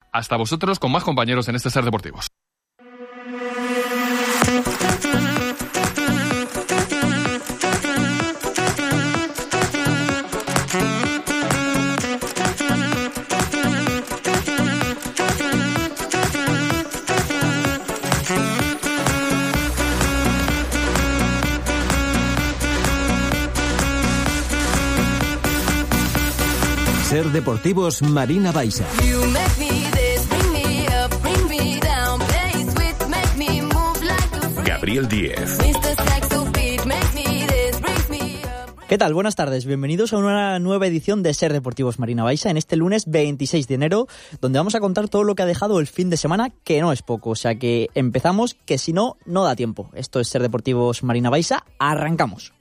hasta vosotros con más compañeros en este Ser Deportivos. Ser Deportivos Marina Baixa. Gabriel Díez. ¿Qué tal? Buenas tardes. Bienvenidos a una nueva edición de Ser Deportivos Marina Baixa en este lunes 26 de enero, donde vamos a contar todo lo que ha dejado el fin de semana, que no es poco. O sea que empezamos, que si no, no da tiempo. Esto es Ser Deportivos Marina Baixa. Arrancamos.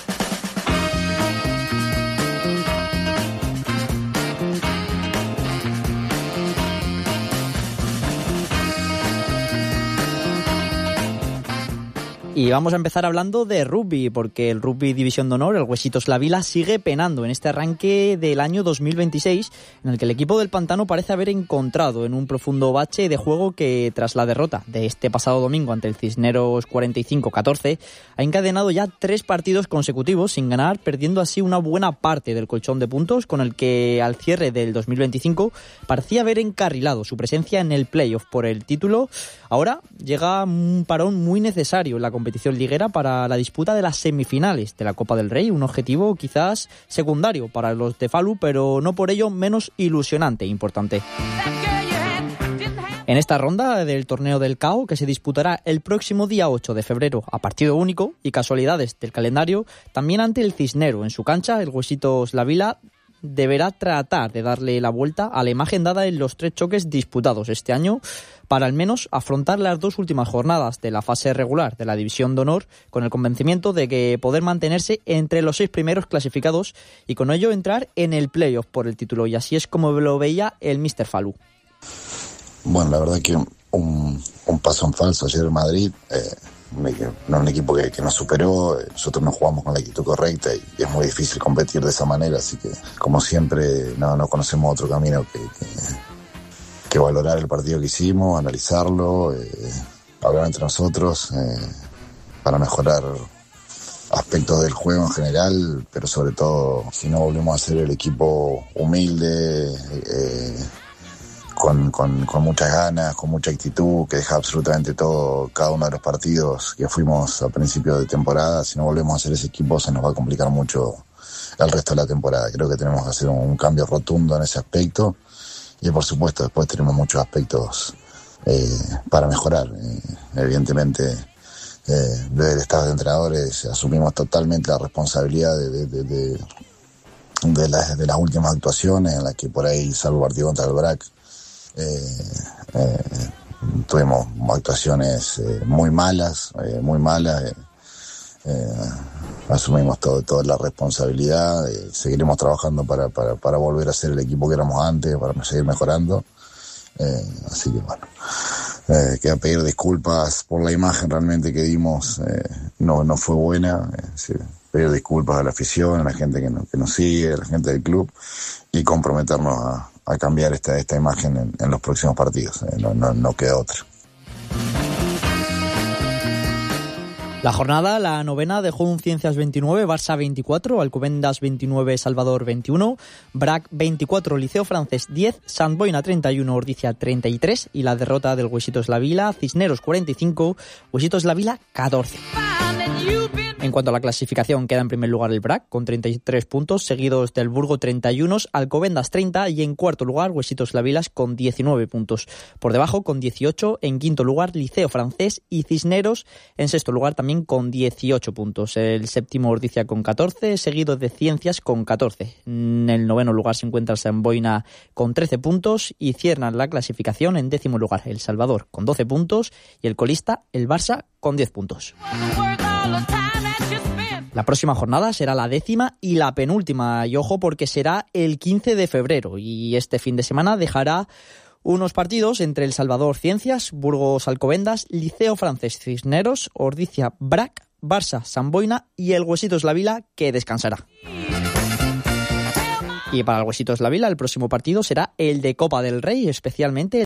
Y vamos a empezar hablando de rugby, porque el Rugby División de Honor, el Huesitos La Vila, sigue penando en este arranque del año 2026, en el que el equipo del Pantano parece haber encontrado en un profundo bache de juego que, tras la derrota de este pasado domingo ante el Cisneros 45-14, ha encadenado ya 3 partidos consecutivos sin ganar, perdiendo así una buena parte del colchón de puntos con el que, al cierre del 2025, parecía haber encarrilado su presencia en el playoff por el título. Ahora llega un parón muy necesario en la competición liguera para la disputa de las semifinales de la Copa del Rey, un objetivo quizás secundario para los de Falu, pero no por ello menos ilusionante e importante. En esta ronda del torneo del CAO, que se disputará el próximo día 8 de febrero a partido único y casualidades del calendario, también ante el Cisnero en su cancha, el Huesitos La Vila deberá tratar de darle la vuelta a la imagen dada en los 3 choques disputados este año, para al menos afrontar las 2 últimas jornadas de la fase regular de la División de Honor con el convencimiento de que poder mantenerse entre los 6 primeros clasificados y con ello entrar en el playoff por el título. Y así es como lo veía el Mr. Falu. Bueno, la verdad que un paso en falso ayer en Madrid. No un equipo que nos superó, nosotros no jugamos con la actitud correcta y es muy difícil competir de esa manera, así que como siempre no conocemos otro camino que valorar el partido que hicimos, analizarlo, hablar entre nosotros para mejorar aspectos del juego en general, pero sobre todo si no volvemos a ser el equipo humilde, con muchas ganas, con mucha actitud, que deja absolutamente todo, cada uno de los partidos que fuimos a principio de temporada. Si no volvemos a ser ese equipo, se nos va a complicar mucho el resto de la temporada. Creo que tenemos que hacer un cambio rotundo en ese aspecto y por supuesto después tenemos muchos aspectos para mejorar. Evidentemente desde el staff de entrenadores asumimos totalmente la responsabilidad de las últimas actuaciones en las que por ahí, salvo el partido contra el BRAC, tuvimos actuaciones muy malas, asumimos toda la responsabilidad, seguiremos trabajando para volver a ser el equipo que éramos antes, para seguir mejorando, así que bueno, queda pedir disculpas por la imagen realmente que dimos, no fue buena, pedir disculpas a la afición, a la gente que nos sigue, a la gente del club y comprometernos a cambiar esta imagen en los próximos partidos. No queda otra. La jornada, la novena, dejó un Ciencias 29, Barça 24, Alcobendas 29, Salvador 21, BRAC 24, Liceo Francés 10, Sant Boina 31, Ordizia 33 y la derrota del Huesitos La Vila, Cisneros 45, Huesitos La Vila 14. En cuanto a la clasificación, queda en primer lugar el BRAC con 33 puntos, seguidos del Burgo 31, Alcobendas 30 y en cuarto lugar Huesitos La Vila con 19 puntos. Por debajo, con 18, en quinto lugar Liceo Francés y Cisneros en sexto lugar también con 18 puntos. El séptimo Ordizia con 14, seguido de Ciencias con 14. En el noveno lugar se encuentra Sant Boina con 13 puntos y cierran la clasificación en décimo lugar El Salvador con 12 puntos y el colista el Barça con 10 puntos. La próxima jornada será la 10ª y la penúltima, y ojo porque será el 15 de febrero y este fin de semana dejará unos partidos entre El Salvador Ciencias, Burgos Alcobendas, Liceo Francés Cisneros, Ordizia BRAC, Barça Sant Boina y el Huesitos La Vila, que descansará. Y para el Huesitos La Vila el próximo partido será el de Copa del Rey, especialmente